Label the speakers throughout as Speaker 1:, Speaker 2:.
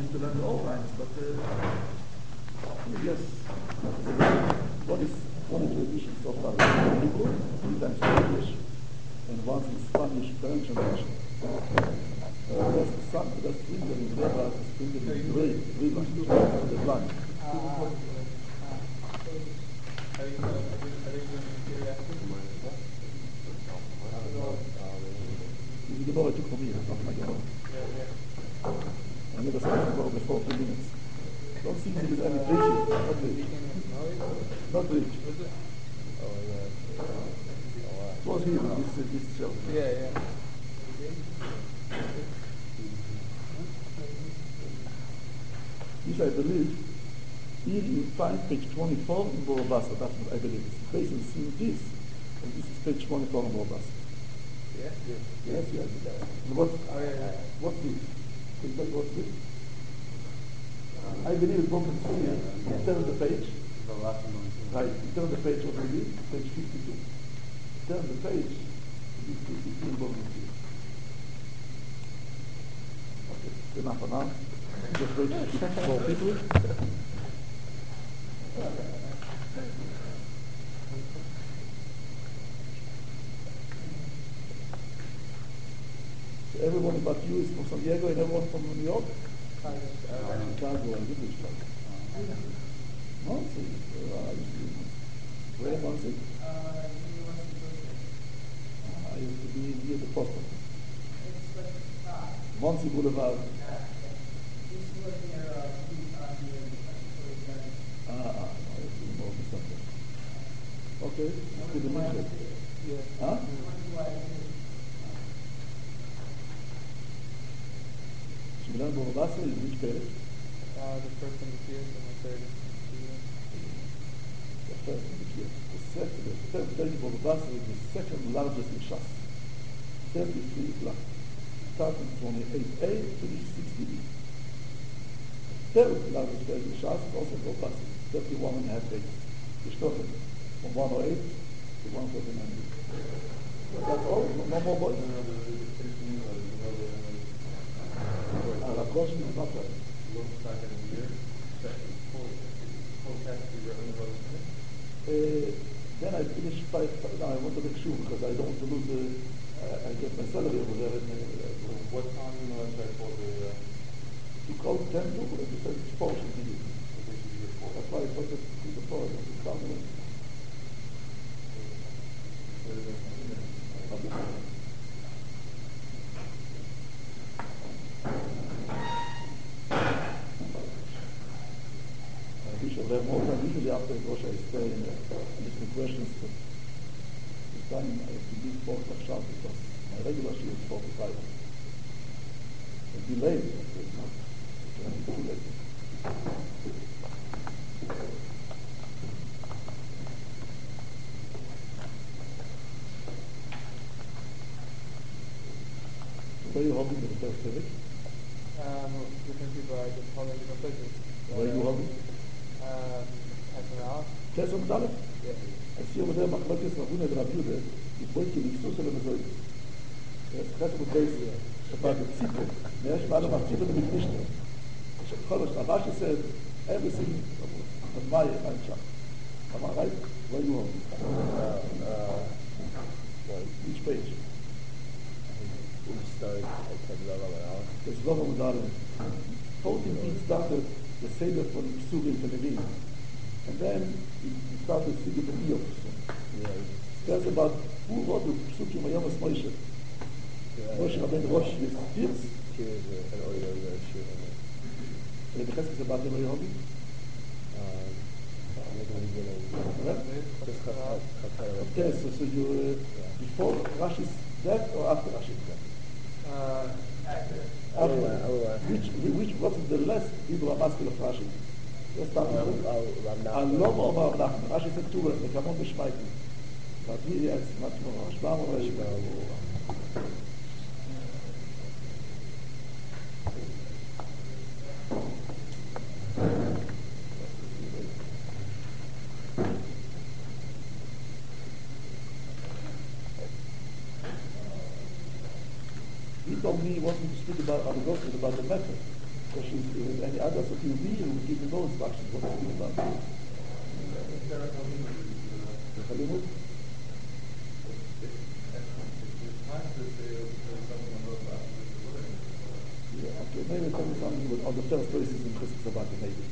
Speaker 1: to learn the old lines, but yes, what is one of the editions so far? Hebrew, 3 times in English, and once in Spanish, French, and Russian. That's the sun, that's printed in Rebbe, it's printed in Rebbe, the blind. The Gemara took from me, that's not my Gemara. I never saw the Gemara before 2 minutes. Don't see me with any preaching, not rich. Not rich. It was here, this shelf.
Speaker 2: Yeah.
Speaker 1: This I believe, here you find page 24 in Borobasa, that's what I believe. It's based on seeing this, and this is page 24 in Borobasa. Yes. And what's this? Is that what's this? I believe it's broken here. Turn the page. Right, turn the page over here, page 52. Turn the page, this is 52 in broken here. Okay, enough for now. Just wait for people. So everyone but you is from San Diego and everyone from New York? Chicago and English. Muncie. Where Muncie? I used to be near the post office. Muncie Boulevard. Okay, good to meet you. Huh? Shmuel Borobasa is which page?
Speaker 2: The first and the fifth and the third.
Speaker 1: The first and the fifth. The third page of Borobasa is the second largest in Shas. 33 blocks. Starting 28A to 60B. Third largest page in Shas is also Borobasa. 31 and a half pages. Geshtochen. From 108 to 139. That's all? No more boys? Rakosh is not right. Then I finished 5. Now I want to make sure because I don't want to lose I get my salary over there.
Speaker 3: What time should I call the...
Speaker 1: You called 10 to, but you said it's 4 should be. That's why I thought it was the 4. It's down the way. Usually after Rosh I stay and listen to questions, but this time I have to do 4 o'clock sharp because my regular shift is 45. It's delayed, but it's not too late. Where are you holding the first civic?
Speaker 2: Different people are just holding different places.
Speaker 1: Where are you holding?
Speaker 2: SNL?
Speaker 1: Test on Dalek?
Speaker 2: Yeah.
Speaker 1: I see over there Machlokes Ravuna and Rav Yehuda, is pointing Iksus and Mezoid. Yes, that's what they say about the Tzipur. Yes, Malam HaTzipur and Miknishter. Rashi said everything of my child. Am I right? Where are you holding? Which page?
Speaker 4: We started at Zalal.
Speaker 1: There's Zalal Udarim. 14 feet started the Seder from Psugim to Levin. And then he started Seder from Iyov. Tells about who wrote the Psugim Vayomas Moshe. Moshe Rabbeinu Rosh with tears.
Speaker 4: Tears and oil and shit.
Speaker 1: And the Chesed is about the Vayomi. Okay, so you before Rashi's death or after Rashi's death? Which was the last Hebrew Maskil of Rashi? Let's start with it. Alom Omar Nachman. Rashi said 2 words, they come on Bishmaiti. But here it's much more. Shbam or Rashi. He told me he wanted to speak about the method. Because if any other, so he'll be, he will give me no instructions what to do about it. The Chalimut? Yeah, okay, maybe tell me something on the first places in Chesed Shabbat, maybe.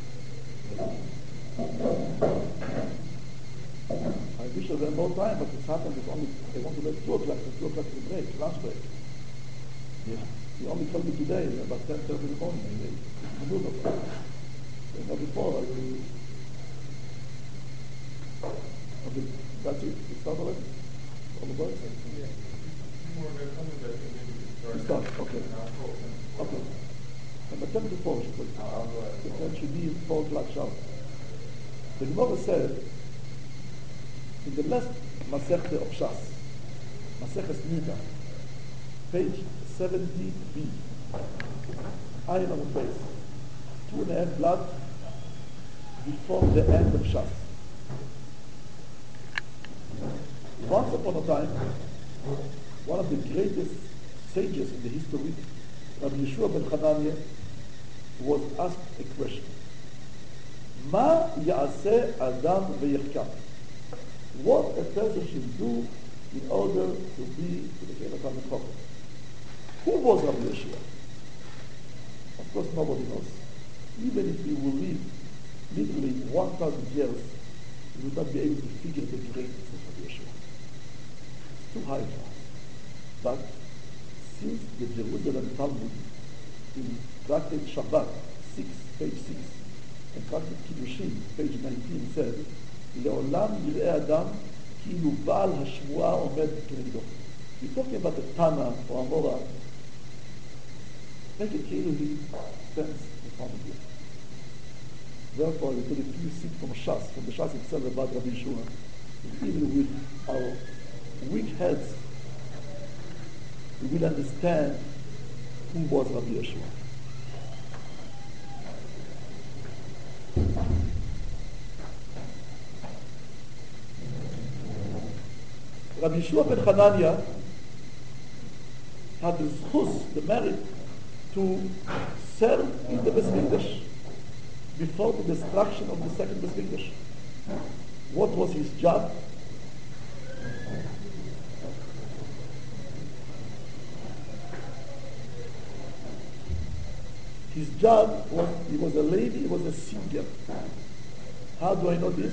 Speaker 1: I wish there were more time, but it's happened, it's only, they want to let 2 o'clock, so 2 o'clock is a break, lunch break. Yeah. He only told me today, about 10:30 in the morning, maybe. It's noon o'clock. So before, okay, that's it, it's not already? All the boys?
Speaker 3: Yeah.
Speaker 1: It's done, okay. Okay. And but 10 to 4 should put it. The 10 should be 4 o'clock sharp. The Gemara said, in the last Masechta of Shas, Maseches Nida, page 70b, Ayin on the face, 2.5 blood before the end of Shas. Once upon a time, one of the greatest sages in the history, Rabbi Yeshua ben Hanania, was asked a question. Ma ya'aseh adam v'yechkam? What a person should do in order to be to the Talmid Chacham. Who was Rabbi Yeshua? Of course, nobody knows. Even if we will live literally 1,000 years, we would not be able to figure the greatness of Rabbi Yeshua. It's too high for us. But since the Jerusalem Talmud in Tractate Shabbat 6, page 6, and Tractate Kiddushin, page 19, said, לעולם יראה אדם כאילו בעל השמועה עומד כנגדו. We're talking about the Tana or Amora. Make it כאילו he stands in front of you. Therefore, we could if you sit from Shas, from the Shas itself about Rabbi Yeshua, even with our weak heads, we will understand who was Rabbi Yeshua. Rabbi Yeshua ben Hanania had the zchus, the merit, to serve in the Beis Mikdash before the destruction of the second Beis Mikdash. What was his job? His job was, he was a lady, he was a singer. How do I know this?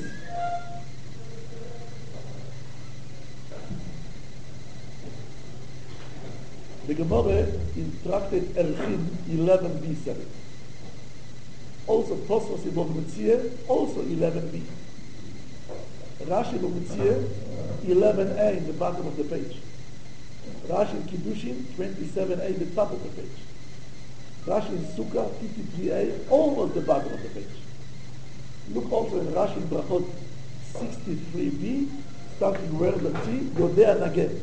Speaker 1: The Gemara in Tractate Erchin 11b said it. Also Tosfos in Bogmetzia, also 11b. Rashi Bogmetzia, 11a in the bottom of the page. Rashi in Kiddushin, 27a in the top of the page. Rashi in Sukkah, 53a, almost the bottom of the page. Look also in Rashi in Brachot 63b, starting where the T, Yodea Nageh.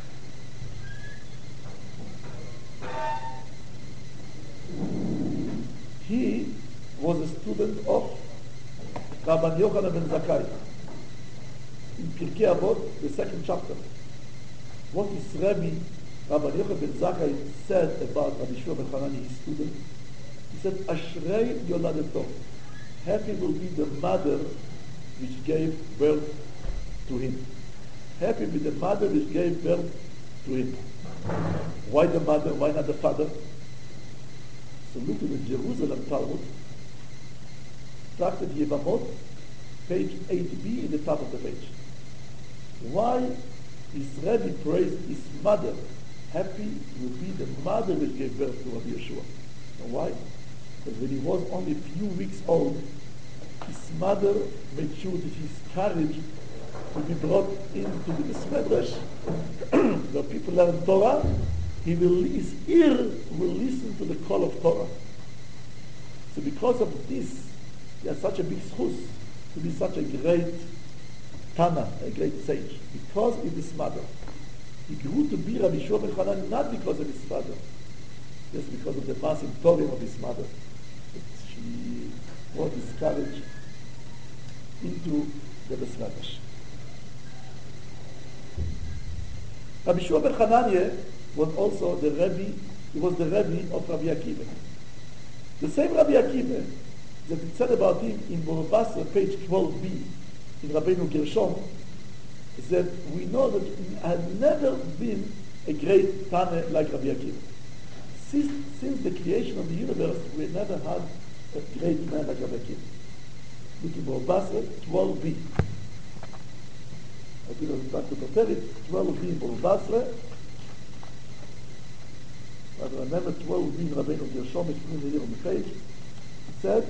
Speaker 1: He was a student of Rabban Yochanan ben Zakkai. In Pirkei Avot, the second chapter. What his Rebbe, Rabban Yochanan ben Zakkai, said about Rabbi Yeshua ben Hanani, his student, he said, Ashrei Yoladeto. Happy will be the mother which gave birth to him. Happy will be the mother which gave birth to him. Why the mother? Why not the father? So look at the Jerusalem Talmud, Tractate Yevamot, page 8b in the top of the page. Why is Rebbe praised his mother? Happy will be the mother which gave birth to Rabbi Yeshua. And why? Because when he was only a few weeks old, his mother made sure that his courage to be brought into the Beis Medrash, where people learn Torah, his ear will listen to the call of Torah. So because of this, he has such a big schus to be such a great Tana, a great sage, because of his mother. He grew to be Rabbi Yeshua ben Hanan not because of his father, just because of the massive Torah of his mother. That she brought his courage into the Beis Medrash. Rabbi Yeshua ben Hanania was also the Rebbe, he was the Rebbe of Rabbi Akiva. The same Rabbi Akiva that it said about him in Bava Basra, page 12b, in Rabbeinu Gershom, is that we know that he had never been a great Tana like Rabbi Akiva. Since the creation of the universe, we never had a great man like Rabbi Akiva. Look in Bava Basra, 12b. I didn't like to prepare it, 12b in Bava Basra. I remember 12b in Rabbeinu Gershom, it's printed here on the page. It said,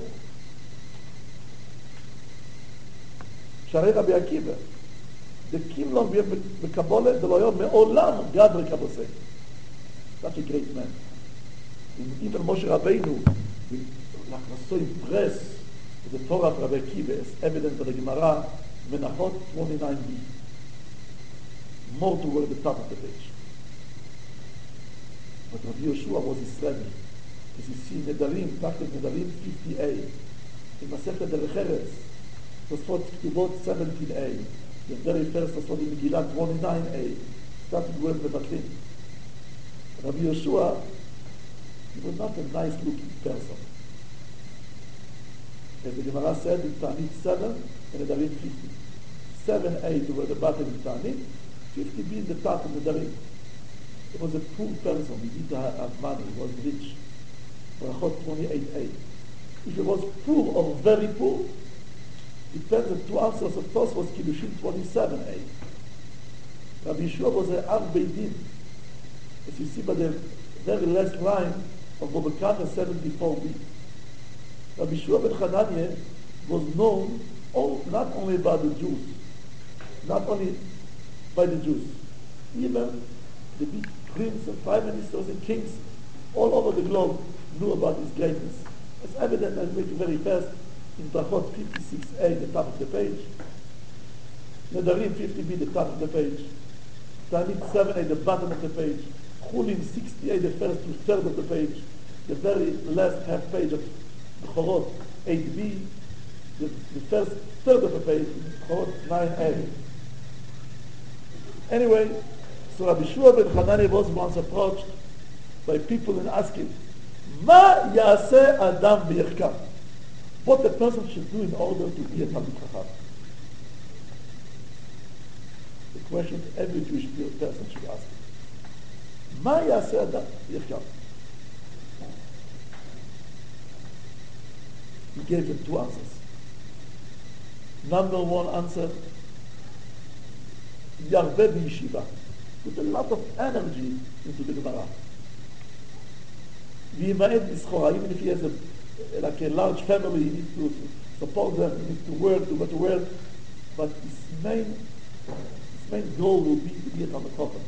Speaker 1: Sharei Rabbi Akiva, the Kimlon B'Kabbalah, the Loyom Me'olam Gad B'Kaboseh. Such a great man. Even Moshe Rabbeinu, was so impressed with the Torah of Rabbi Akiva, as evident by the Gemara, Menachot 29b. More to go at the top of the page. But Rabbi Yeshua was Israeli. As you see, Nedarim, Tachtet Nedarim 50a. In Masechet Derech Eretz, Tosfot Ketubot 17a. The very first Tosfot in Megillah 29a. Started with Mevatlin. Rabbi Yeshua, he was not a nice-looking person. As the Gemara said, in Ta'anit 7 and Nedarim 50. 7a to where the bottom in Ta'anit, 50 being the top of Nedarim. He was a poor person. He didn't have money. He was rich. Brachot 28a. If he was poor or very poor, it depends on two answers of Tos was Kiddushin 27a. Rabbi Yeshua was an Av Beidin. As you see by the very last line of Bobekana 74b. Rabbi Yeshua ben Hananiah was known not only by the Jews, not only by the Jews, even the big princes and prime ministers and kings all over the globe knew about his greatness. It's evident, I'll make it very fast, in Brachot 56a, the top of the page, Nedarim 50b, the top of the page, Ta'anit 7a, the bottom of the page, Chulin 60a, the first two-thirds of the page, the very last half page of Bechorot 8b, the first third of the page, Bechorot 9a. Anyway, so Rabbi Yeshua ben Hananiah was once approached by people and asked him, Ma yaseh adam b'yirkam? What a person should do in order to be a Talmid Chacham. The question every Jewish person should ask. Ma yaseh adam b'yirkam? He gave them two answers. Number one answer, Yarveh b'yeshiva. Put a lot of energy into the Gemara. V'yimaed b'schora, even if he has like a large family, he needs to support them, he needs to work, to go to work, but his main goal will be to be a Talmid Chacham.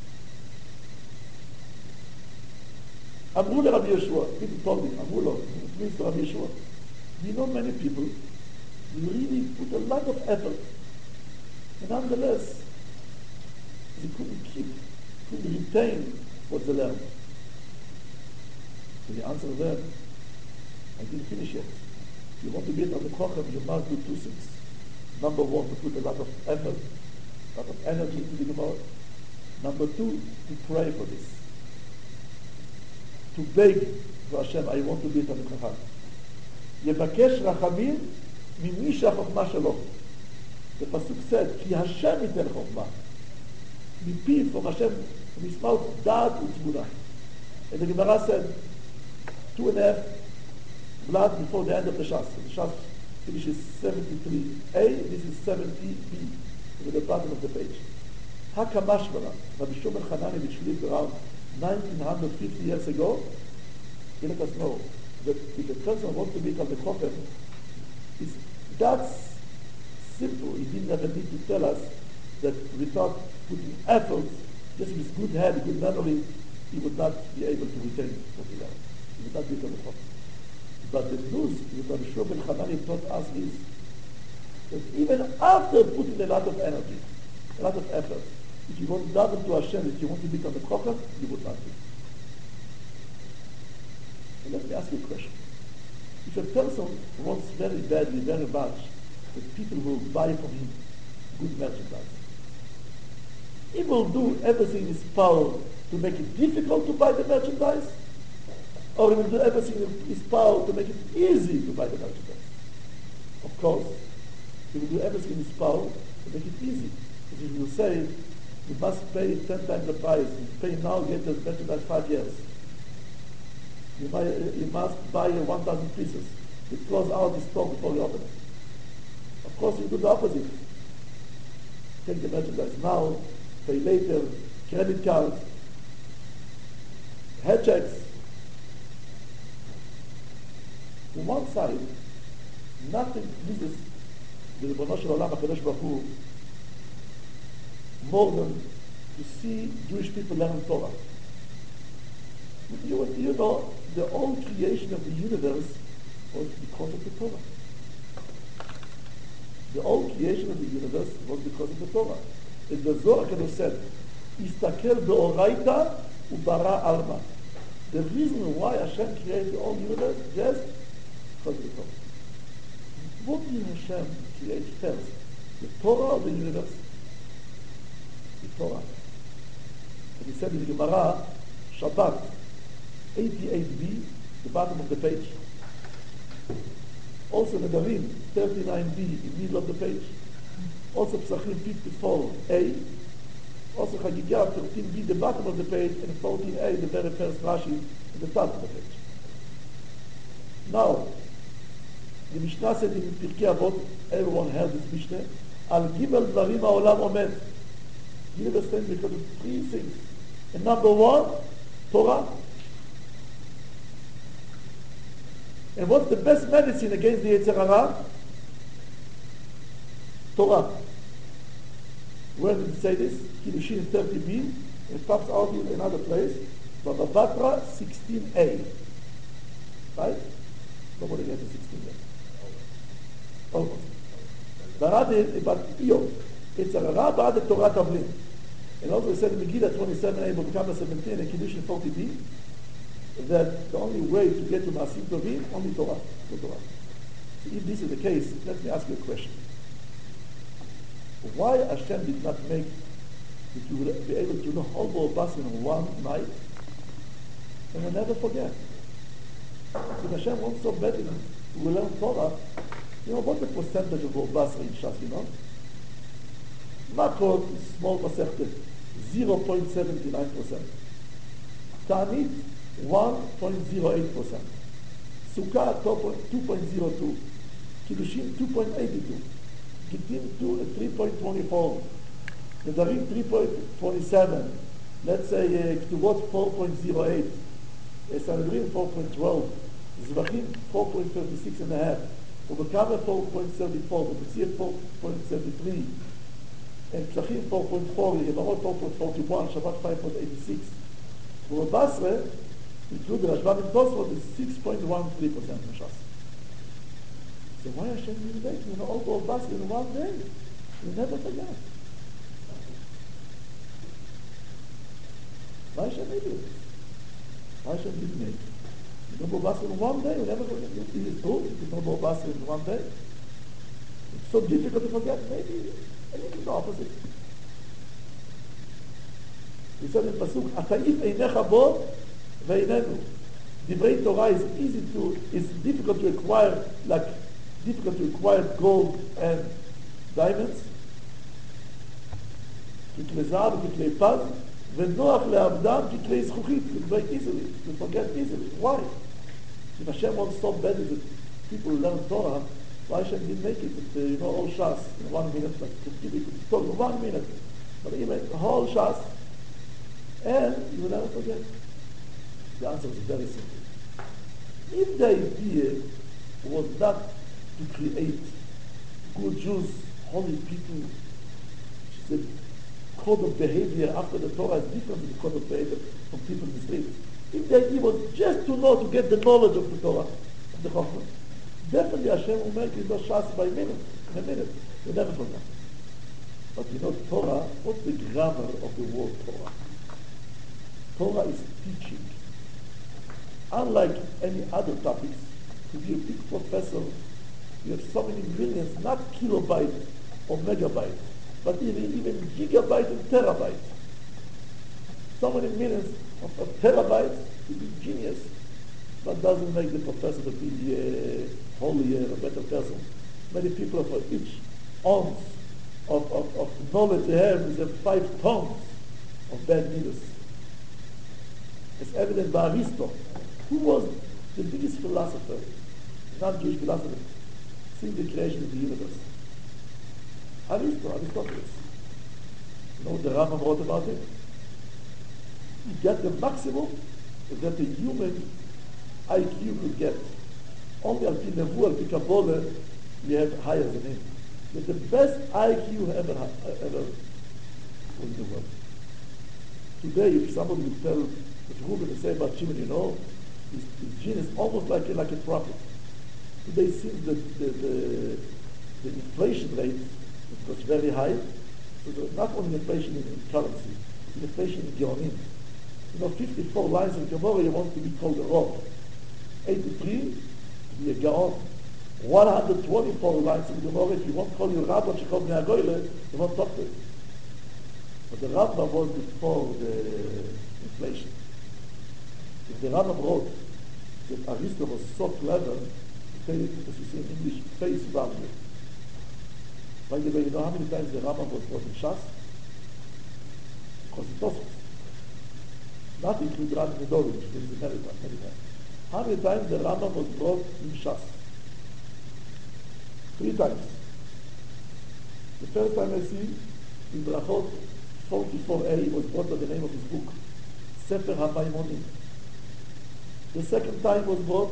Speaker 1: Amru le Rabbi Yeshua, people told him, Amru lo, it means to Rabbi Yeshua, you know many people, you really put a lot of effort, and nonetheless, they couldn't retain what they learned. So the answer there, I didn't finish yet. If you want to be a Talmid Chacham, you must do two things. Number one, to put a lot of effort, a lot of energy into the Gemara. Number two, to pray for this. To beg for Hashem, I want to be a Talmid Chacham. Yevakesh rachamim mimi shachokma shelo. The pasuk said, Ki Hashem iten chokma. Mipi from Hashem, from his mouth, da'at u'tzmuna. And the Gemara said, 2.5 blood before the end of the Shas. The Shas finishes 73a, this is 70b, at the bottom of the page. Hakamashvara, Rabbi Shimon ben Hananiah, which lived around 1950 years ago, he let us know that if a person wants to become a Chacham, it's that simple. He didn't ever need to tell us that without putting effort, just with good head, good memory, he would not be able to retain what he learned. He would not become a Chacham. But the news that Rabbi Shimon ben Hananiah taught us is that even after putting a lot of energy, a lot of effort, if you want to daven to Hashem, if you want to become a Chacham, you would not be. So let me ask you a question. If a person wants very badly, very much, that people will buy from him good merchandise, he will do everything in his power to make it difficult to buy the merchandise, Or he will do everything in his power to make it easy to buy the merchandise. Of course, he will do everything in his power to make it easy. If he will say, you must pay 10 times the price, you pay now, get the merchandise 5 years. You must buy 1,000 pieces. You close out the store before you open it. Of course, you do the opposite. Take the merchandise now, pay later, credit cards, head checks. On one side, nothing pleases the Ribono Shel Olam HaKadosh Baruch Hu more than to see Jewish people learn Torah. You know, the whole creation of the universe was because of the Torah. The whole creation of the universe was because of the Torah. As the Zohar HaKadosh said, Istakel be'oraita ubara alma. The reason why Hashem created the whole universe just because of the Torah. What did Hashem create first? The Torah or the universe? The Torah. And he said in the Gemara, Shabbat, 88b, the bottom of the page. Also Nedarim, 39b, in the middle of the page. Also Psachim, 54a. Also Chagigah, 13b, the bottom of the page, and 14a, the very first Rashi, at the top of the page. Now, the Mishnah said in Pirkei Avot, everyone heard this Mishnah, Al Gimel Dvarim HaOlam Omed. You understand because of 3 things. And number 1, Torah. And what's the best medicine against the Yetzer Hara? Torah. Where did it say this? Kiddushin 30b. It pops out in another place. Baba Batra 16a. Right? Nobody gets a 16a. Almost. But Iyov. Yetzer Hara ba'ad Torah Tavlin. And also it said in Megillah 27a, Bavkama 17, and Kiddushin 40b, that the only way to get to Maasim Tovim, only Torah. No Torah. So if this is the case, let me ask you a question. Why Hashem did not make that you will be able to know whole Bo Basra in one night and will never forget? If Hashem wants so badly to learn Torah, you know, what's the percentage of Bo Basra in Shas, you know? Makot is small percentage, 0.79%. Ta'anit, 1.08%. Sukkah, 2.02. Kiddushin, 2.82. Gittin, 3.24. Nedarim, 3.27. Let's say Ktuvot, 4.08. Sanhedrin, 4.12. Zvachim, 4.36 and a half. Ubekama, 4.34. Ubekir, 4.73. And Pshachim, 4.40. Yemamot, 4.41. Shabbat, 5.86. For Basra, including Rashbam and Tosfot, is 6.13% in Shas. So why Hashem didn't make you know all of Basra in one day? You never forget. Why Hashem made it? Why Hashem didn't make it? You know Basra in one day, you never forget. It is true, you know Basra in one day. It's so difficult to forget, maybe it's the opposite. He said in Pasuk, Ata'if einecha bo ve'inenu. Divrei Torah is difficult to acquire, like difficult to acquire gold and diamonds. ככלי זהב וככלי פז, ונוח לעבדם ככלי זכוכית, to break easily, to forget easily. Why? If Hashem wants so badly that people learn Torah, why Hashem didn't make it that, you know, all Shas in 1 minute, like people could talk in 1 minute, but even the whole Shas, and you will never forget. The answer is very simple. If the idea was not to create good Jews, holy people, the code of behavior after the Torah is different than the code of behavior from people in the street. If the idea was just to know, to get the knowledge of the Torah, of the Chachma, definitely Hashem will make it Shas by minute, in a minute. You'll never forget. But you know, Torah, what's the grammar of the word Torah? Torah is teaching. Unlike any other topics, to be a big professor, you have so many millions, not kilobytes or megabytes, but even gigabytes and terabytes. So many millions of terabytes to be genius. That doesn't make the professor to be holier, a better person. Many people, for each ounce of knowledge they have, is 5 tons of bad midas. It's evident by Aristotle, who was the biggest philosopher, non-Jewish philosopher, since the creation of the universe. Aristoteles. You know what the Rambam wrote about it? He got the maximum that the human IQ could get. Only Al-Pi Nevu, Al-Pi Kabbalah, we have higher than him. But the best IQ ever in the world. Today, if somebody would tell what Ruben to say about Shimon, his gene is almost like a prophet. Today, since the inflation rate was very high, so not only inflation in currency, it's inflation in Geonim. 54 lines in Gemara, you want to be called a Rav. 83, to be a Gaon. 124 lines in Gemara, if you want to call you Rav, what you call me a Goyle, you won't talk to it. But the Rambam was before the inflation. If the Rambam wrote that Aristotle was so clever, as you see in English, face value. By the way, you know how many times the Rambam was brought in Shas? Because it was not include Rabbi Nedorim, which is in America, many times. How many times the Rambam was brought in Shas? 3 times. The first time I see, in Brachot 44a, was brought by the name of his book, Sefer HaMaimonim. The second time was brought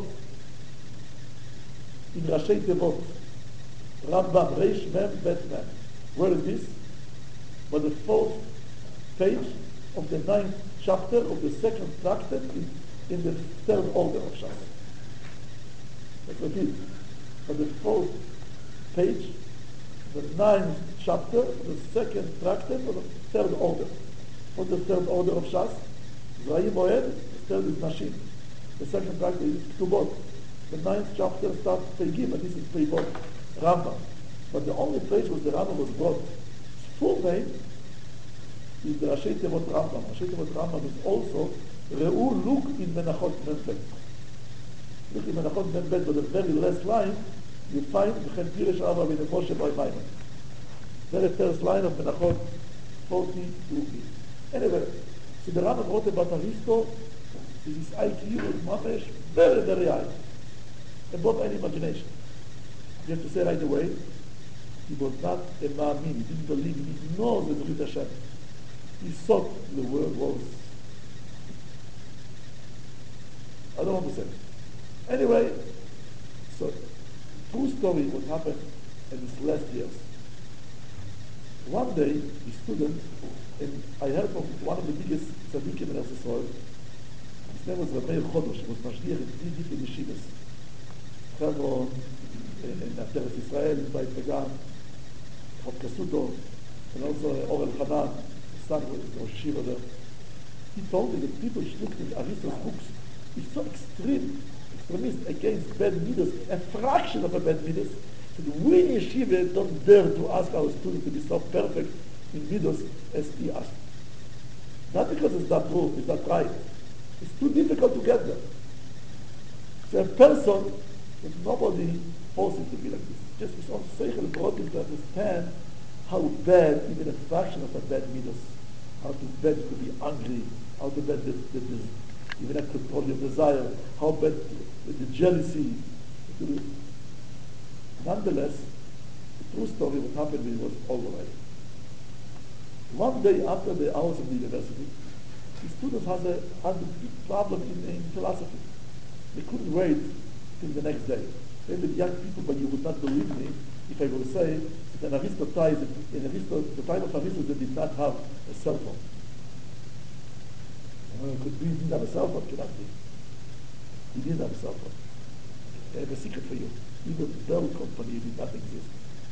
Speaker 1: in Rashi Tevot, Rambam, Reish Mem, Bet Mem. Where is this? By the 4th page of the 9th chapter of the 2nd tractate in the 3rd order of Shas. That's what it is. By the 4th page, the 9th chapter of the 2nd tractate of the 3rd order. What's the 3rd order of Shas? Zra'im Moed, the 3rd is Nashim. The 2nd tractate is Ktubot. The 9th chapter starts Peigim, and this is Peibot, Rambam. But the only place where the Rambam was brought, his full name is the Rashi Tevot Rambam. Rashi Tevot Rambam is also Re'u Look in Menachot Membet. Look in Menachot Membet, but the very last line, you find V'chen Piresh Rabba B'nei Moshe Bar Maimon. Very first line of Menachot 42b. Anyway, so the Rambam wrote about Aristotle, his IQ was mamash very, very high, above any imagination. You have to say right away, he was not a ma'amin, he didn't believe, he didn't know the Brit Hashem. He thought the world was, I don't want to say. Anyway, so true story what happened in his last years. One day, the student, and I heard from one of the biggest tzaddikim in Israel, his name was Rabbi Chodosh, he was mashgiach in 3 different yeshivas. Hebron, in Ateret Israel, in Beit Pagan, Chov Kasuto, and also Orel Hanan, the son was Rosh Yeshiva there. He told me that people should look at Aristotle's books. He's so extremist against bad midas, a fraction of a bad midas, that we in Yeshiva don't dare to ask our students to be so perfect in midas as he asked. Not because it's not true, it's not right. It's too difficult to get there. So a person that nobody forces him to be like this. Just his own seichel brought him to understand how bad even a fraction of a bad midas, how to bad to be angry, how to bad even have control your desire, how bad the jealousy. Nonetheless, the true story what happened to me was all right. One day after the hours of the university, the students had a big problem in philosophy. They couldn't wait till the next day. They were young people, but you would not believe me if I will say that in Aristotle, the time of Aristotle, they did not have a cell phone. Could be, he didn't have a cell phone, cannot be. He didn't have a cell phone. I have a secret for you. Even Bell Company did not exist.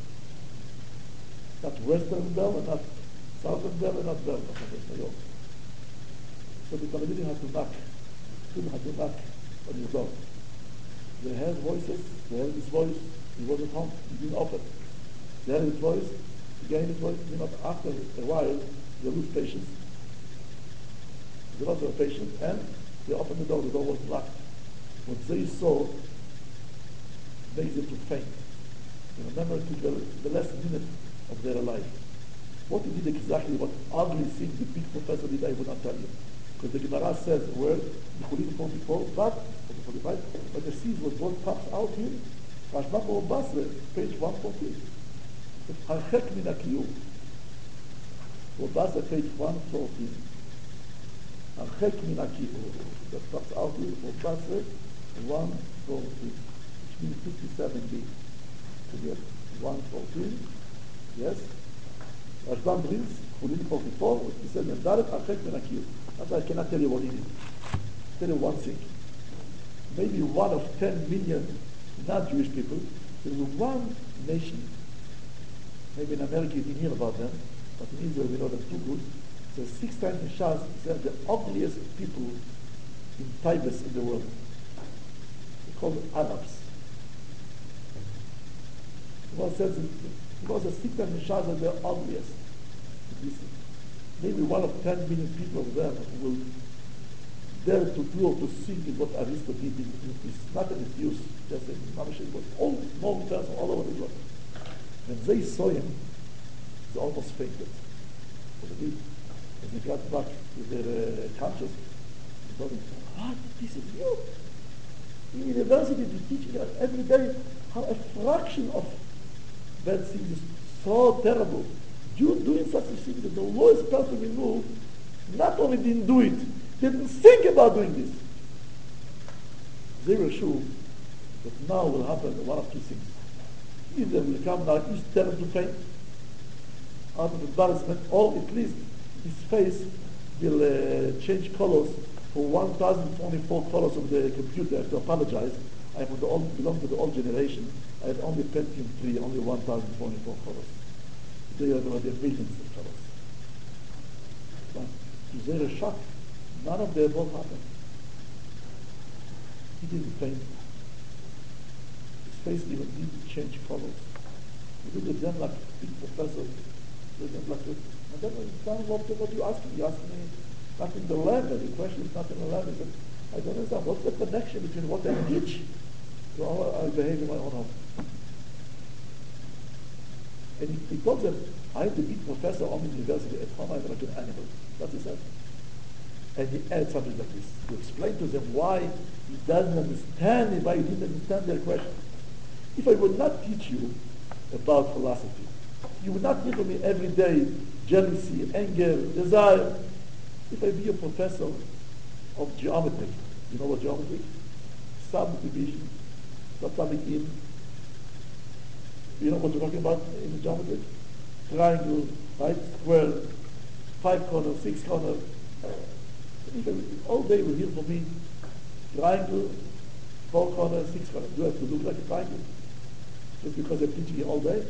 Speaker 1: Not Western Bell and not Southern Bell and not Bell Company, New York. So the Talmudim had to knock. Students had to knock on your door. They heard voices, they heard his voice, he wasn't home, he didn't open. They heard his voice, again his voice, after a while, they lose patience. They lost their patience, and they opened the door was locked. what they saw makes them to faint. You remember to the last minute of their life. What he did exactly, what ugly thing the big professor did, I will not tell you. Because the Gemara says the word, Chulin 44, but, 45, but the seeds was what comes out here, Rashbam Bor Basra, page 114. Harchek min HaKiyum. Bor Basra, page 114. Harchek min HaKiyum. That comes out here, Bor Basra, 114. Which means 57b. To get 114. Yes? Rashbam brings Chulin 44, which he said, Dalet Harchek min HaKiyum. That's why I cannot tell you what it is. I'll tell you one thing. Maybe 1 of 10 million not-Jewish people, there's one nation, maybe in America you didn't hear about them, but in Israel we know them too good. So 6 times in Shas, they're the ugliest people in Tibes in the world. They call them Arabs. The Lord says 6 times in Shas that they're ugliest. Listen. Maybe 1 of 10 million people of them will dare to do or to sing is what Aristotle did. It's not an excuse, just a mamash. It was all known person all over the world. When they saw him, they almost fainted. What they did, when they got back to their conscious, they told him, what? This is you? In university, they're teaching us every day how a fraction of bad things is so terrible. You doing such a thing that the lowest person we know not only didn't do it, they didn't think about doing this. They were sure that now will happen one of two things. Either will come now, each turn to faint out of embarrassment, or at least his face will change colors for 1,024 colors of the computer. I have to apologize. I belong to the old generation. I had only Pentium 3, only 1,024 colors. They are there millions of colors. But to their shock, none of the above happened. He didn't faint. His face even didn't change colors. He looked at them like big professors. Looked at them like this. And then what you asked me? You asked me not in the lab. The question is not in the lab. But I don't understand. What's the connection between what I teach to how I behave in my own home? And he told them, I'm the big professor on the university. At home I'm like an animal. That's what he said. And he adds something like this to explain to them why he doesn't understand, why he didn't understand their question. If I would not teach you about philosophy, you would not give me every day jealousy, anger, desire. If I be a professor of geometry, you know what geometry? Subdivision, subatomic in. You know what we're talking about in geometry? Triangle, right? Square, 5 corners, 6 corners. All day will hear from me triangle, 4 corners, 6 corners. Do I have to look like a triangle? Just because I'm teaching you all day?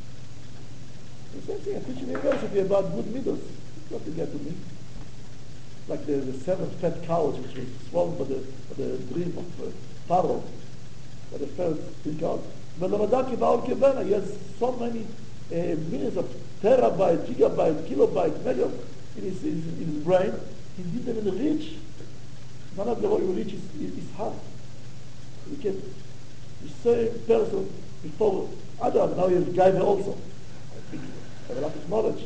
Speaker 1: The same thing, I'm teaching university about good middles. It's not to get to me. Like the 7 fat cows which was swallowed by the dream of Pharaoh, by the first 3 cows. But he has so many millions of terabytes, gigabytes, kilobytes, megas in his brain. He didn't even reach. None of the way you reach is hard. You can, the same person before Adam, now he is Gaiva also. I think have a lot of knowledge.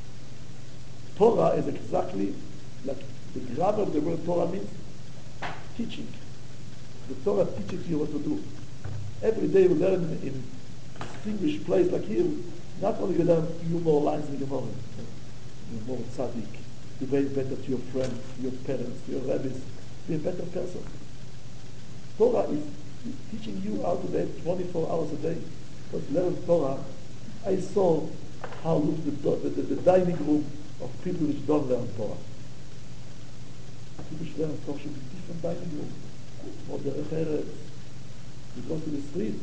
Speaker 1: Torah is exactly like the grammar of the word Torah means teaching. The Torah teaches you what to do. Every day we learn in a distinguished place like here, not only you learn a few more lines in the Gemara, you're more tzaddik, you behave better to your friends, to your parents, to your rabbis, be a better person. Torah is teaching you how to behave 24 hours a day. Because learn Torah, I saw how looks the dining room of people which don't learn Torah. People which learn Torah should be different dining room. Or the Eretz. You go to the street,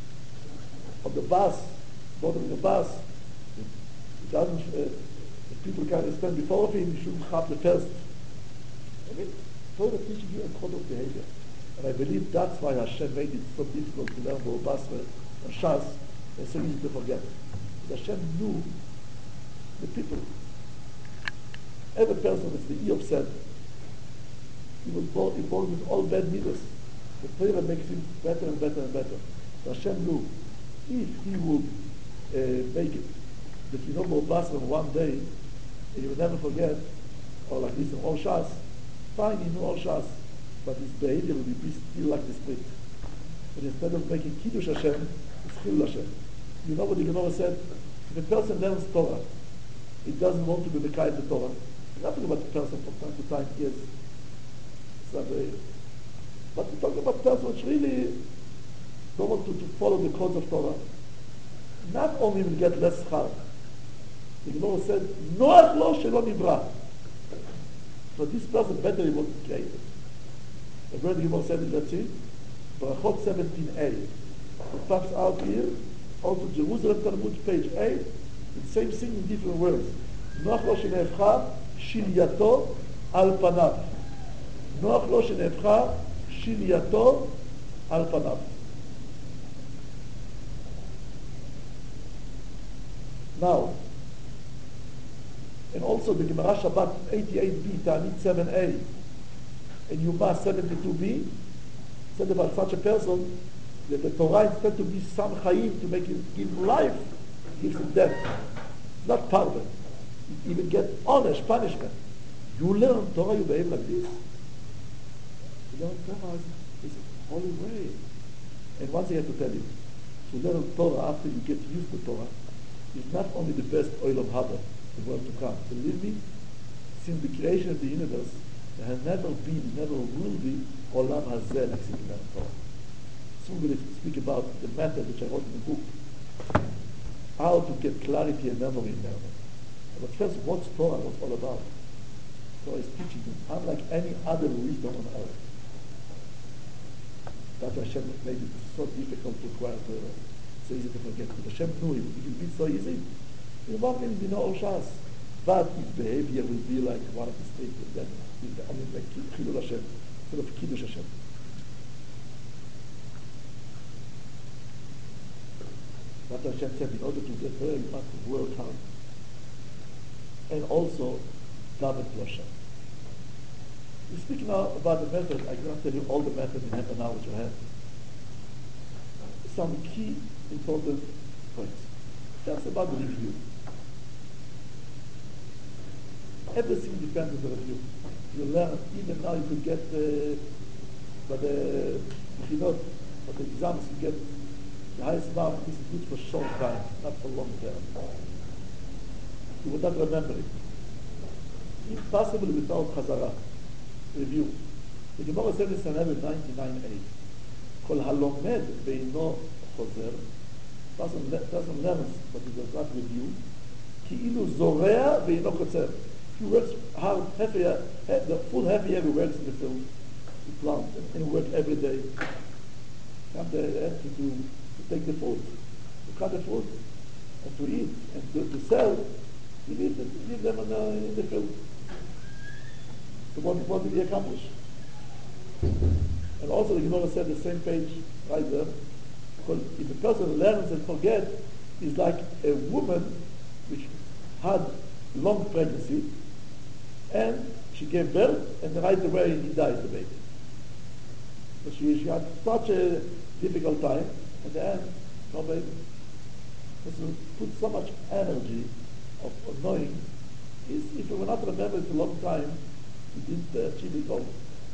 Speaker 1: on the bus, boarding the bus, it doesn't, if people can't stand before him, you shouldn't have the first. I mean, Torah teaching you a code of behavior. And I believe that's why Hashem made it so difficult to learn Bor Basra and Shas, and so easy to forget. Because Hashem knew the people. Every person, as the Eob said, he was born with all bad midas. The Torah makes him better and better and better. So Hashem knew, if he would make it, that you know more Basra one day, and you will never forget, or like this in all Shas, fine, he knew all Shas, but his behavior will be still like the split. But instead of making Kiddush Hashem, it's Chilul Hashem. You know what the Gemara said? If a person learns Torah, he doesn't want to be Mekayim the Torah. We're not talking about the person from time to time, yes, but we're talking about the person which really don't want to follow the codes of Torah. Not only will get less schar, the Gemara said, Noach lo shelo nivra. So this person better he wasn't created. The word the Gemara said in that scene, Brachot 17a. It pops out here, also Jerusalem Talmud, page 8, the same thing in different words. Noach lo shenefcha shilyato al panav. Noach lo shenefcha shilyato al panav. Now, and also the Gemara Shabbat 88b, Ta'anit 7a, and Yuma 72b, said about such a person that the Torah, instead to be some chayim, to make him give life, gives him death. Not pardon. You even get honest punishment. You learn Torah, you behave like this. You learn Torah is a holy way. And one thing I have to tell you, to learn Torah after you get used to Torah is not only the best oil of haba, the world to come. Believe me, since the creation of the universe, there has never been, never will be, olam hazeh like sitting down Torah. Soon we'll speak about the method which I wrote in the book, how to get clarity and memory in learning. But first, what's Torah? What's all about? Torah is teaching you, unlike any other wisdom on earth. That's why Hashem made it so difficult to acquire Torah, so easy to forget. But Hashem knew it would be so easy. In 1 minute, you know all Shas. But his behavior will be like one of the statements that is only like Chilul Hashem, instead of Kiddush Hashem. But Hashem said, in order to get there, you must work hard. And also, daven to Hashem. We speak now about the method. I cannot tell you all the methods in half an hour which I have. Some key important points. Just about the review. Everything depends on the review. You learn, even now you could get, by the exams, you get the highest mark. This is good for short time, not for long term. You would not remember it. Impossible without chazara, review. The Gemara says in Sanhedrin 99a, Kol halomed ve'ino chozer, doesn't learn, but he does not review, ki ilu zorea ve'ino chotzer. He works hard, the full half year he works in the field, to plant, and work every day. Come there to take the food, to cut the food, and to eat, and to sell. You leave them in the field. So what did he accomplish? And also the Gemara said the same page right there, because if a person learns and forgets, is like a woman which had long pregnancy, and she gave birth, and right away he died, the baby. So she had such a difficult time, at the end, no baby. So put so much energy of knowing, if you will not remember it a long time, you didn't achieve it all.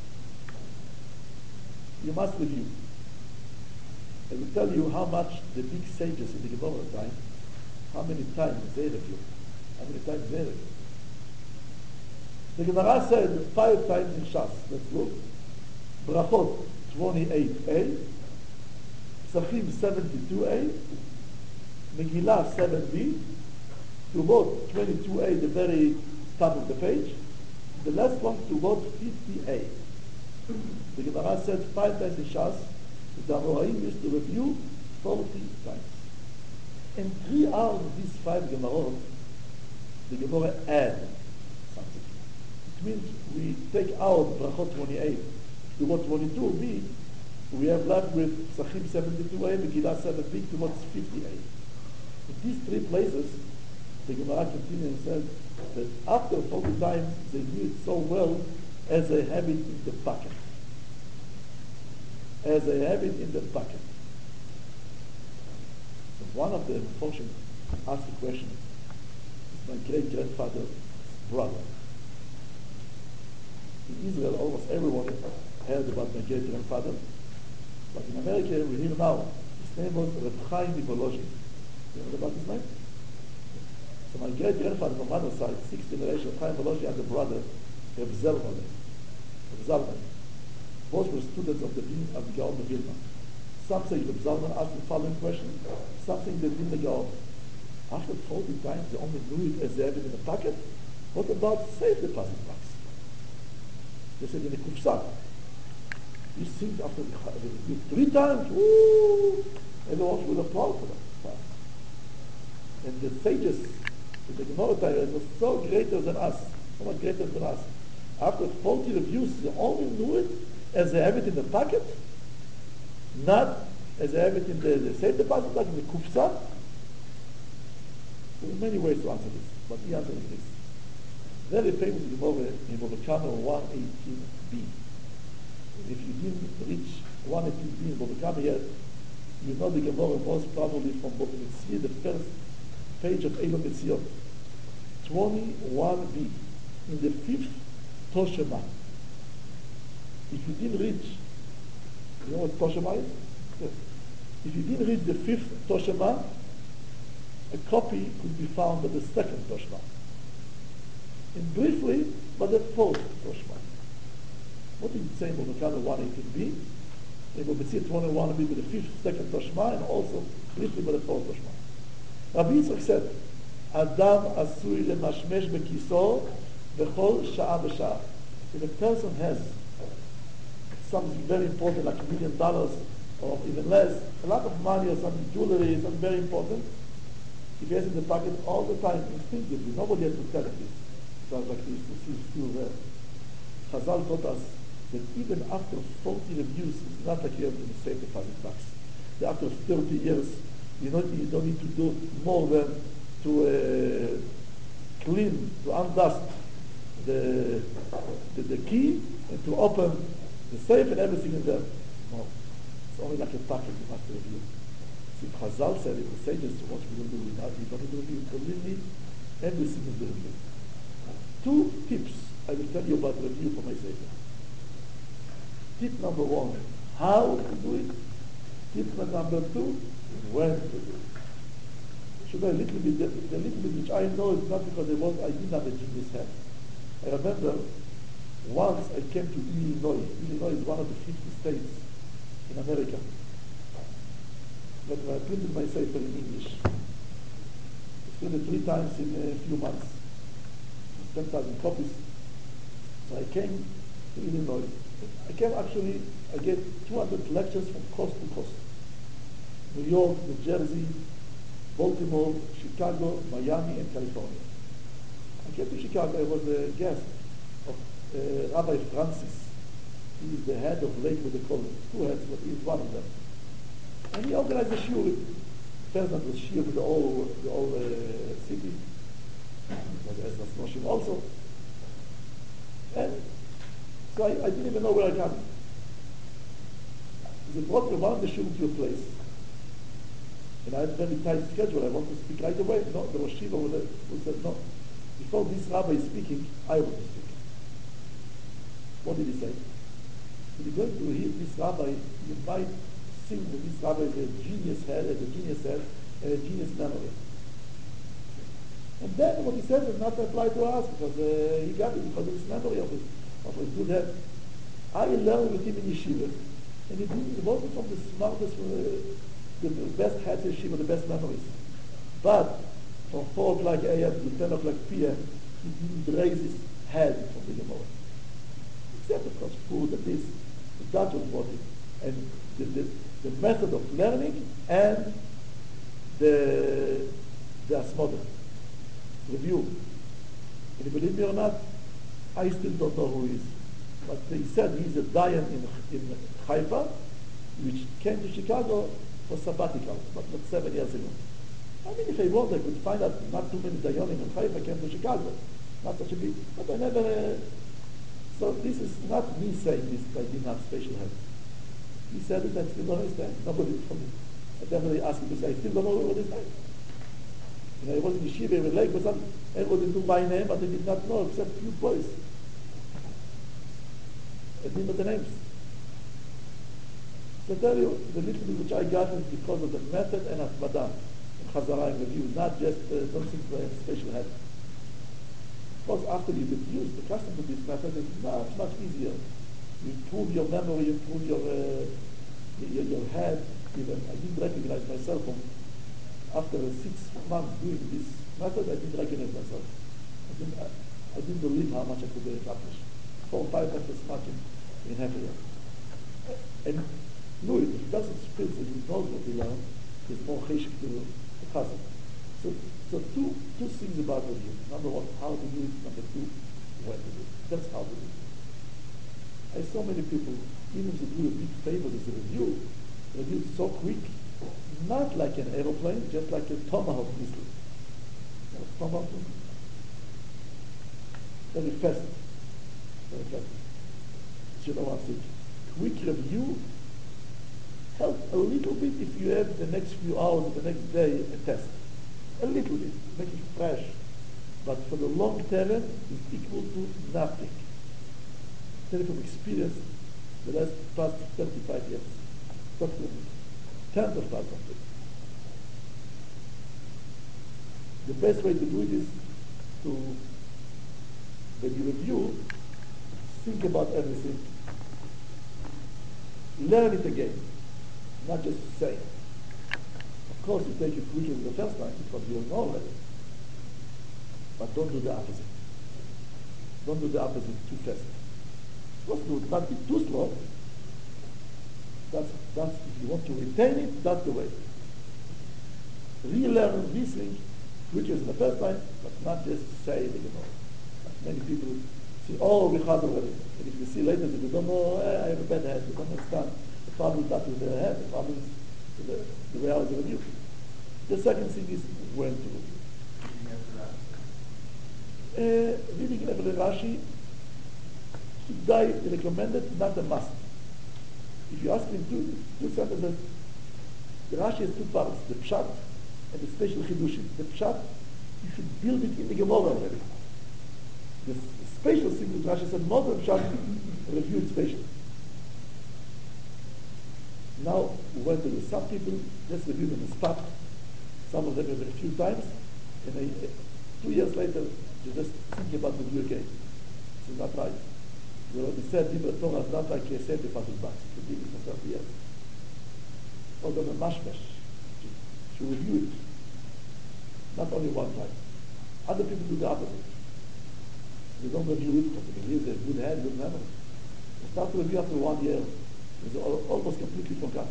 Speaker 1: You must review. I will tell you how much the big sages in the Gemara time, how many times they review, how many times they review. The Gemara said 5 times in Shas. Let's look. Brachot 28a, Psachim 72a, Megillah 7b, Tuvot 22a, the very top of the page. The last one, Tuvot 50a. The Gemara said 5 times in Shas. The Amoraim used to review 40 times. And 3 out of these 5 Gemarot, the Gemara add something. It means we take out Brachot 28 to what 22b, we have left with Psachim 72a, Megillah 7b, to what's 58. In these 3 places, the Gemara continues and says that after 40 times, they knew it so well as they have it in the pocket. as I have it in the bucket. So one of the function asked the question, is my great-grandfather's brother. In Israel, almost everyone heard about my great-grandfather, but in America, we hear now, his name was Reb Chaim Mivolozhin. You know about his name? So my great-grandfather from mother's side, 6th generation, Reb Chaim Mivolozhin, had a brother, Reb Zalman. Both were students of the Gaon of Vilna. Some say Reb Zalman asked the following question, some say they didn't Gaon. After 40 times, they only knew it as they have it in a pocket. What about safe deposit box? They said in a kufsa. You think after the 3 times, woo, everyone will applaud for that. And the sages, the Gemara Torah, was so greater than us, so much greater than us. After 40 reviews, they only knew it as they have it in the pocket, not as they have it in the safe deposit box, in the kufsa. There are many ways to answer this, but he answered this. Very famous Gemara in Bobekama 118b. If you didn't reach 118b in Bobekama yet, you know the Gemara most probably from Bobekama, the first page of Eilo Metzion, 21b, in the 5th Toshema. If you didn't reach, you know what Toshema is? Yes. If you didn't reach the 5th Toshema, a copy could be found at the 2nd Toshema. And briefly, but the 4th Toshema. What did it say in Bobekama 118b? In Bobekama 21b with the 5th, 2nd Toshema, and also briefly by the 4th Toshema. Rabbi Yitzchak said, Adam asui lemashmesh bekiso bechol sha'a b'sha'a. If a person has something very important, like $1 million or even less, a lot of money or some jewelry, something very important, if he has in the pocket all the time, instinctively, nobody has to tell him this. Sounds like this, is still there. Chazal taught us that even after 40 reviews, it's not like you have to safe deposit box. That after 30 years, you don't need to do more than to clean, to undust the key and to open the safe and everything is there. No, it's only like a packet you have to review. See, Chazal said it, the sages, what we don't do, we don't review completely, everything is the review. 2 tips I will tell you about review for my safer. Tip number 1, how to do it. Tip number 2, when to do it. Should I the little bit which I know is not because I didn't have a genius head. I remember once I came to Illinois. Illinois is one of the 50 states in America. But I printed my safer in English. It's printed 3 times in a few months. 10,000 copies. So I came to Illinois. I gave 200 lectures from coast to coast. New York, New Jersey, Baltimore, Chicago, Miami, and California. I came to Chicago. I was a guest of Rabbi Francis. He is the head of Lakewood, they call it 2 heads, but he is one of them. And he organized a shiur. First that was shiur with the whole city. But as Nasnoshim also. And so I didn't even know where I got it. He said, brought me one of the shiur to your place. And I had a very tight schedule. I want to speak right away. No, the Rosh Yeshiva who said, no. Before this rabbi is speaking, I want to speak. What did he say? If you're going to hear this rabbi, you might think that this rabbi is a genius head, and a genius memory. And then what he said is not apply to us, because he got it because of his memory of his good head. I learned with him in yeshiva, and he wasn't from the smartest, the best heads in yeshiva, the best memories. But from 4 o'clock a.m. to 10 o'clock p.m., he didn't raise his head from the Gemara. Except, of course, food and this. That was what it. And the method of learning and the asmoda, review. And you believe me or not, I still don't know who he is. But he said he's a Dayan in Haifa, which came to Chicago for sabbatical, but 7 years ago. I mean, if I want, I could find out not too many Dayanim in Haifa came to Chicago. Not such a big, but I never... So this is not me saying this, I didn't have special help. He said it, I still don't understand. Nobody told me. I definitely asked him to say, I still don't know what it is. You know, I was in yeshiva, I like, but everybody knew my name, but they did not know except few boys. I didn't know the names. So I tell you, the little bit which I got is because of the method and atmada, and chazara and review, not just don't think I have a special head. Of course, after you get used, the custom to this method is much easier. You improve your memory, you improve your head. Even I didn't recognize myself after 6 months doing this method. I didn't recognize myself. I didn't believe how much I could accomplish. 4 or 5 times as much in half a year. And no, if he doesn't spit and he knows what he learned, there's more cheshik to the chazan. So two things about review. Number one, how to do it. Number two, when to do it. That's how to do it. I saw many people, even if they do a big favor as a review it so quick, not like an aeroplane, just like a tomahawk missile. Tomahawk missile. Very fast. Very fast. So you know what I'm saying? Quick review help a little bit if you have the next few hours, the next day, a test. A little bit, make it fresh. But for the long term, it's equal to nothing. Tell you from experience, the past 35 years. Tens of thousands of people. The best way to do it is to, when you review, think about everything. Learn it again, not just say it. Of course, you take it quickly the first time because you know already. But don't do the opposite. Don't do the opposite too fast. Just do it, not be too slow. That's if you want to retain it, that's the way. Relearn these things, which is the first time, but not just say it, you know. Many people say, oh, we have already. And if you see later that you don't know, I have a bad head, you don't understand. The problem is not with the head, the problem is with the way I was review. The second thing is when to review. Reading every Rashi, should die recommended, not a must. If you ask me two sentences, the Rashi has 2 parts, the Pshat and the special Chidushim. The Pshat, you should build it in the Gemara already. The special thing that Rashi said, more than Pshat, review it special. Now, we went to the some people, just reviewed them in spot. Some of them a few times, and 2 years later, you just think about the review again. This is not right. We already said Dibra Torah is not like a Sefer Pasuk Bas. It could be for 30 years. Or the Mashmesh. To review it. Not only one time. Other people do the opposite. They don't review it because they believe they have good head, good memory. They start to review after 1 year. It's almost completely forgot.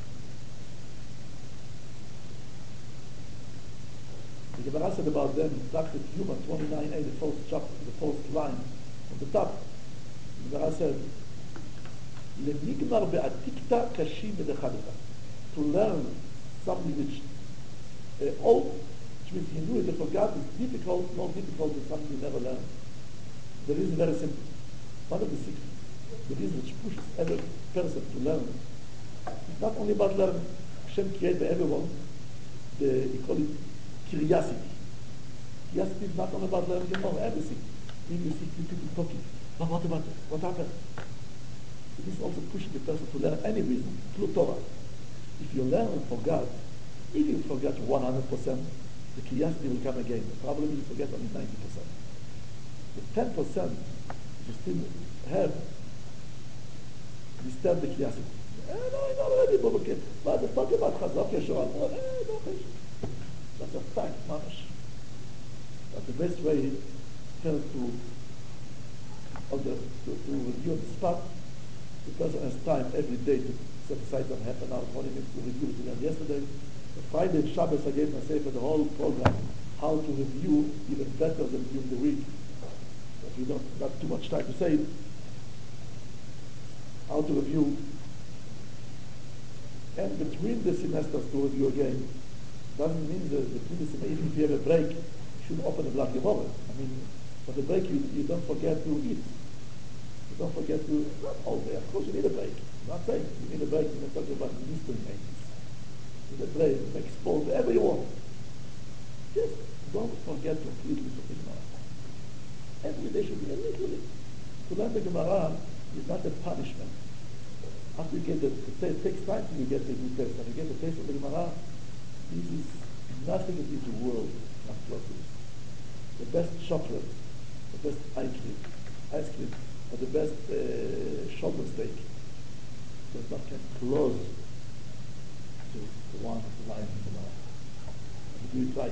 Speaker 1: The Gemara said about them, Dr. Human 29a, the fourth chapter, the fourth line on the top. The Gemara said, "Lenigmar be'atikta kashim bedechadika." To learn something which old, which means you knew it, you forgot, is difficult, more difficult than something you never learned. The reason is very simple. One of the reasons which pushes every person to learn is not only about learning. Hashem created everyone, he call it curiosity. Curiosity is not only about learning, you know everything. When you see people talking, but what about it? What happened? This also pushes the person to learn any reason, through Torah. If you learn and forget, if you forget 100%, the curiosity will come again. The problem is you forget only 90%. The 10% you still have disturb the curiosity. No, I know already, but okay. But let's talk about Chazak Yeshua. No, that's a fact, mamash. But the best way first to review on the spot, the person has time every day to set aside some half an hour, 20 minutes to review it again. Yesterday, Friday, Shabbos, I gave myself the whole program, how to review even better than during the week. But we don't have too much time to say it. How to review. And between the semesters to review again, doesn't mean that between the semesters, even if you have a break, you should open the block Gemara. I mean, for the break, you don't forget to eat. You don't forget to, not all day, of course you need a break. I'm not saying you need a break, you're talking about mystery maintenance. You need a break, explore whatever you want. Just don't forget completely from the Gemara. Every day should be a little bit. To learn the Gemara is not a punishment. After you get it takes time till you get the good taste. When you get the taste of the Gemara, this is nothing in this world comes close to this. The best chocolate, the best ice cream, or the best shoulder steak does not come close to the one lying in the Gemara. And do it right.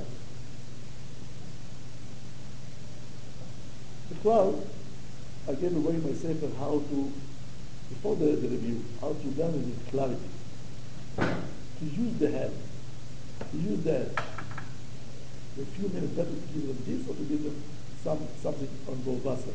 Speaker 1: The cloud, I gave away my sefer how to, before the review, how to learn it with clarity. To use the head. To use the head. A few minutes better to give them this or to give them something on Bolvasa,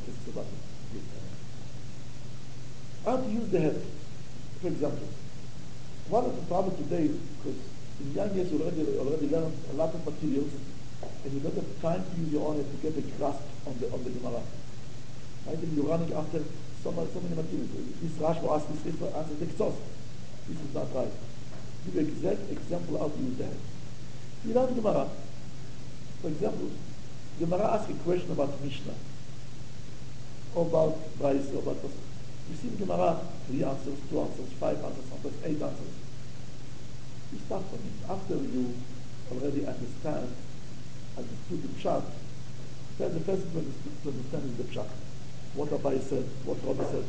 Speaker 1: how to use the head. For example, one of the problems today, because in young years you already learned a lot of materials, and you don't have time to use your own head to get a grasp on the Gemara. I think you're running after so many materials. This Rash will ask this answer the Ksos. This is not right. Give you an exact example how to use the head. You learn Gemara. For example, Gemara asks a question about Mishnah, or about Brais, or about Pasuk. You see in Gemara 3 answers, 2 answers, 5 answers, sometimes 8 answers. You start from it. After you already understood the Pshat, then the first thing to understand is the Pshat. What Abai said, what Rabbi said.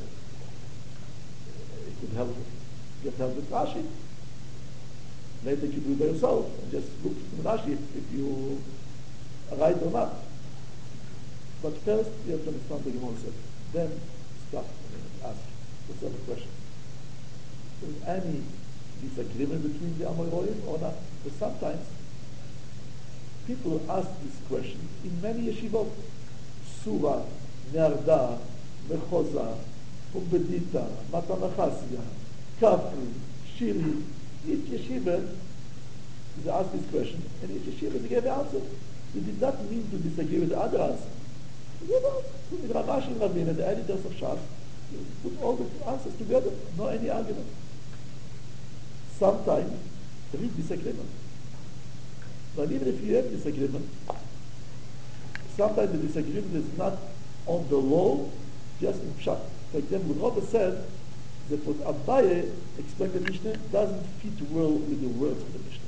Speaker 1: It could help, get help with Rashi. Later you do it by yourself and just look in Rashi if you are right or not. But first you have to understand the Gemara said. Then stop and ask yourself a question. Is any disagreement between the Amoraim or not? Because sometimes people ask this question in many yeshivot. Surah, Nearda, Mechoza, Pumbedita, Matanachasya, Kafri, Shiri. Each yeshiva, they asked this question, and each yeshiva they gave the answer. They did not mean to disagree with the other answer. With Ramash and Rabin and the editors of Shas, put all the answers together, no any argument. Sometimes there is disagreement. But even if you have disagreement, sometimes the disagreement is not on the law, just in Pshat. For example, Rabbi said that what Abaye explained the Mishnah doesn't fit well with the words of the Mishnah.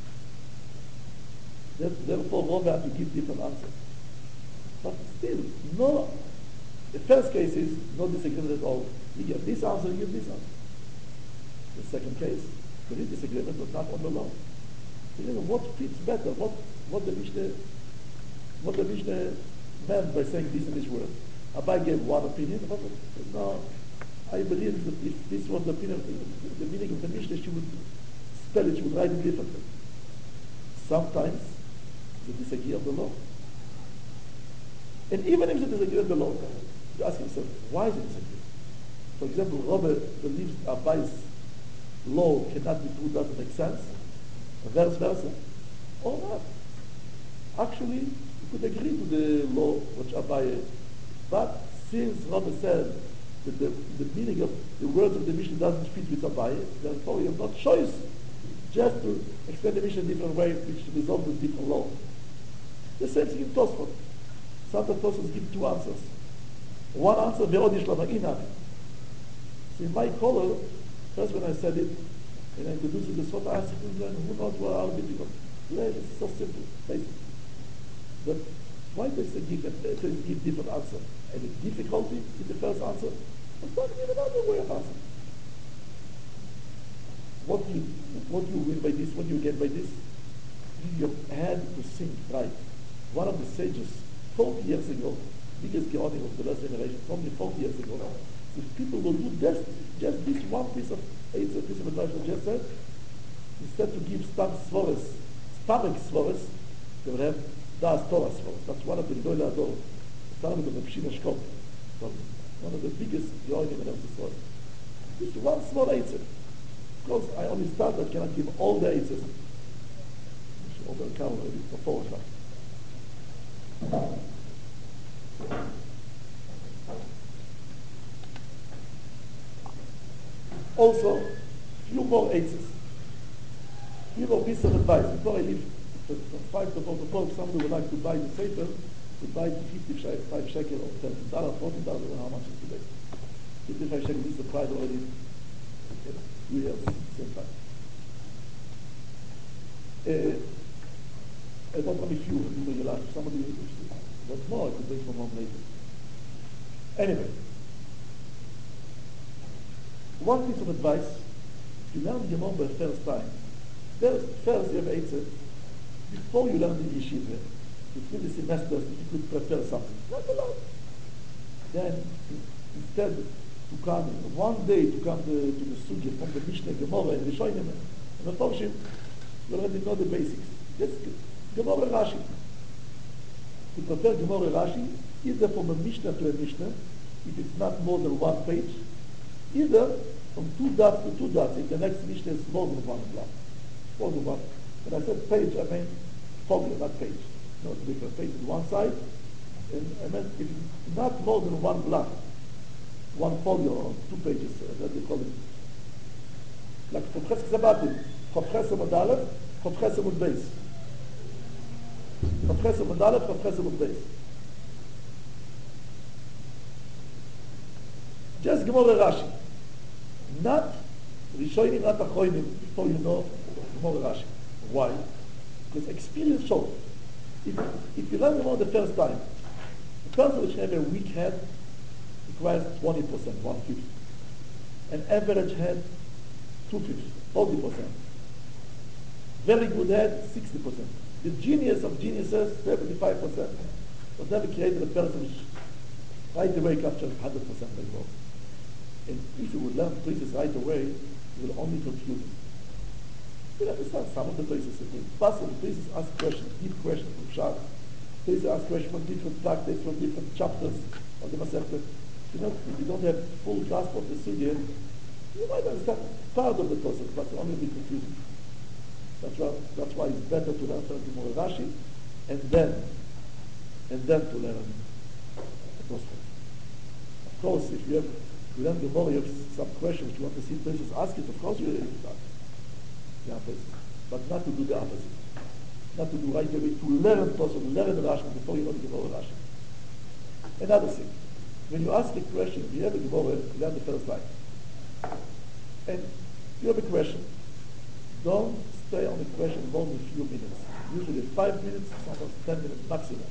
Speaker 1: Therefore, Rabbi had to give different answers. But still, no. The first case is no disagreement at all. You give this answer, you give this answer. The second case, there is disagreement, but not on the law. So, what fits better? What the Mishnah meant by saying this and this word. Abai gave one opinion, but no, I believe that if this was the opinion, the meaning of the Mishnah, she would spell it, she would write it differently. Sometimes they disagree on the law. And even if they disagree on the law, you ask yourself, why is it disagree? For example, Rabbi believes Abai's law cannot be true, doesn't make sense, vice versa, or not. Actually, you could agree to the law which Abai, but since Rabbi said that the meaning of the words of the Mishnah doesn't fit with Abai, therefore you have no choice just to explain the Mishnah in a different way, which resolves with different law. The same thing in Tosfot. Sometimes Tosfot give 2 answers. One answer, Ve'od Yishlama Inavi. So in my color, first when I said it, and I introduced the Sot, I asked who knows what are difficult. It's so simple, basic. But why does it give different answer? Any difficulty in the first answer? It's not even another way of answering. What do you win by this? What do you get by this? You had to think right. One of the sages, 40 years ago, biggest Geonim of the last generation, told me 40 years ago, if people will do just this one piece of advice I just said, instead to give stomach svores, they would have Das Torah svores. That's one of the Gdolei Ador, the Talmud of Reb Shimon Shkop, one of the biggest Geonim of the story. Just one small eitzah. Of course, I only start, I cannot give all the eitzahs. I should overcome already for 4 o'clock. Also, few more answers. Few more pieces of advice. Before I leave from 5 to 4 to 4, if somebody would like to buy the Sefer, to buy it 55 shekel or $10, $14, I don't know how much it's today. 55 shekel, this is the price already. 2 years, same time. I don't want a few, you like somebody wants more, I could bring from home later. Anyway, one piece of advice, if you learn Gemara the first time, first you have Eitzah, before you learn the yeshiva, between the semesters, if you could prepare something, not a lot. Then, instead to come, one day to come to the Sugya from the Mishnah, Gemara, and Rishonim, and the Forshim, you already know the basics. Just Gemara Rashi. To prepare Gemara Rashi, either from a Mishnah to a Mishnah, if it's not more than 1 page, either from 2 dots to 2 dots, if the next Mishnah is more than 1 block. More than 1. When I said page, I mean folio, not page. Not different page on one side. And I meant if it's not more than 1 block, 1 folio or 2 pages, that they call it. Like for Chesed Sabbatim, for Chesed Modalef, for Chesed Mudbeis. For Chesed Modalef, for Chesed Mudbeis. Just Gemara Rashi. Not Rishonim, not Achronim, before you know Gemara Rashi. Why? Because experience shows. If you learn Gemara the first time, the person which has a weak head requires 20%, 1/5. An average head, 2/5, 40%. Very good head, 60%. The genius of geniuses, 75%. But never created a person which right away captures 100% of Gemara. And if you would learn places right away, you will only confuse them. You understand some of the places. Possible places ask questions, deep questions from Shach. Places ask questions from different tractates, from different chapters of the Masechta. You know, if you don't have full grasp of the Sugya, you might understand part of the process, but only be confusing. That's why it's better to learn from Gemara Rashi, and then to learn the process. Of course, if you learn Gemara, you have some questions you want to see places ask it, of course you will start. The opposite. But not to do the opposite. Not to do right away, to learn Tosfot, learn Rashi before you know the Gemara Rashi. Another thing, when you ask a question, if you have a Gemara, you learn the first time. And you have a question, don't stay on the question more than a few minutes. Usually 5 minutes, sometimes 10 minutes maximum.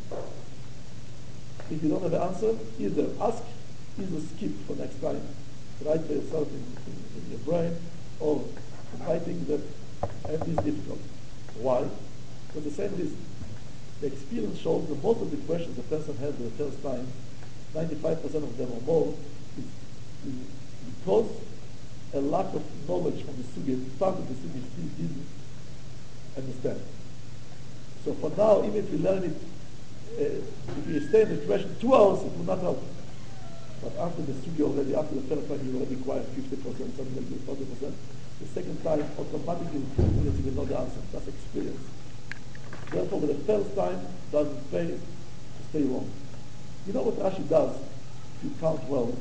Speaker 1: If you don't have an answer, either ask, either skip for next time. Write for yourself in your brain, or writing that it is difficult. Why? For the same reason. The experience shows that most of the questions the person had the first time, 95% of them or more, is because a lack of knowledge from the Sugya, part of the Sugya still didn't understand. So for now, even if you learn it, if you stay in the question 2 hours, it will not help. But after the Sugya already, after the first time, you already acquire 50%, something like this, 40%. The second time, automatically, in 2 minutes, you will know the answer. That's experience. Therefore, the first time doesn't pay to stay long. You know what Rashi does? If you count well,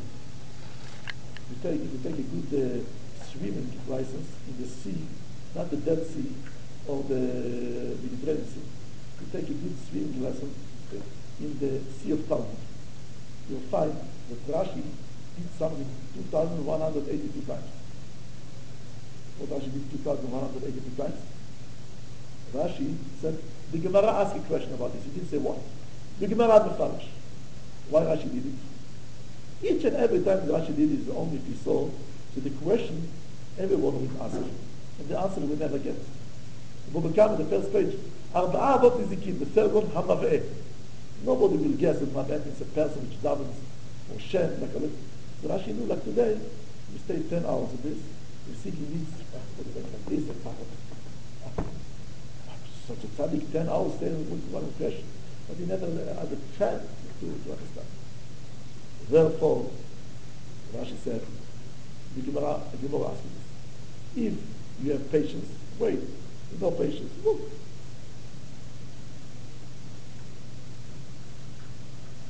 Speaker 1: if you take a good swimming license in the sea, not the Dead Sea or the Mediterranean Sea. You take a good swimming lesson in the Sea of Talmud. You'll find that Rashi did something 2,182 times. What Rashi did 2,182 times? Rashi said, the Gemara asked a question about this. He didn't say why. The Gemara had Mefarish. Why Rashi did it? Each and every time that Rashi did it is only if he saw. So the question, everyone will ask. And the answer we never get. When we come on the first page, Arba'a Avot Nizikin, the third one, Hamaveh. Nobody will guess that Maveh is a person which davens or Shem, like a little. So Rashi knew, like today, we stay 10 hours of this, we see he needs, like this, such a tzaddik, 10 hours staying with one question. But he never had a chance to understand. Therefore, Rashi said, the Gemara asks you this. If you have patience, wait. With no patience, look.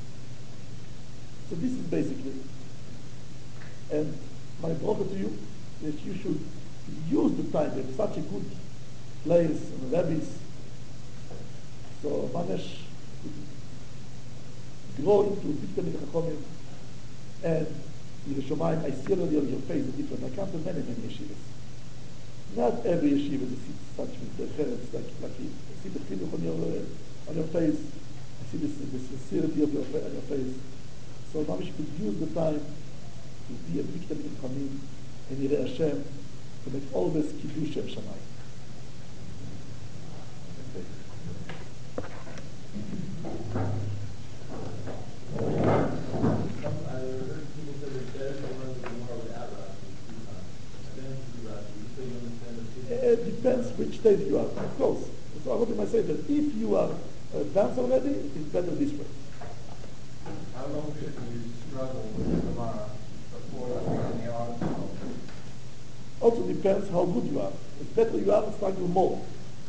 Speaker 1: So this is basically, and my bracha to you, that you should use the time. You have such a good place and rabbis. So Manesh grow into big Talmid Chachamim, and Yerushalayim, I see already on your face the difference. I come to many yeshivas. Not every yeshiva is such with the cheretz like you. I see the chinuch on your face. I see the sincerity of your face. So now you could use the time to be a big Talmid Chachamim and Yirei Hashem to make always Kiddush Shem Shamayim. It depends which stage you are. Of course, so I would say that if you are advanced already, it's better this way.
Speaker 3: How long should you struggle with the Gemara before learning the art?
Speaker 1: Also depends how good you are. The better you are, struggle more.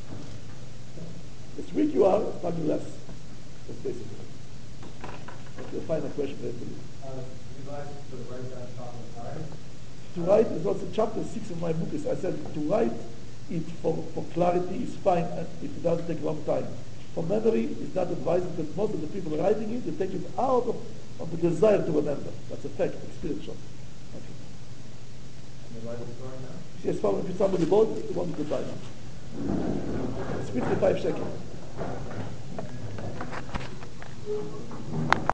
Speaker 1: The weak you are, struggle less. That's basically it. Okay, a final question there for you.
Speaker 3: You like to write that top of time?
Speaker 1: To write is also chapter 6 of my book. I said to write it for clarity is fine if it doesn't take a long time. For memory, it's not advised because most of the people writing it, they take it out of the desire to remember. That's a fact, experiential. Okay.
Speaker 3: And the light is going now?
Speaker 1: Yes, if it's on the board, you want to buy now. It's 55 shekels.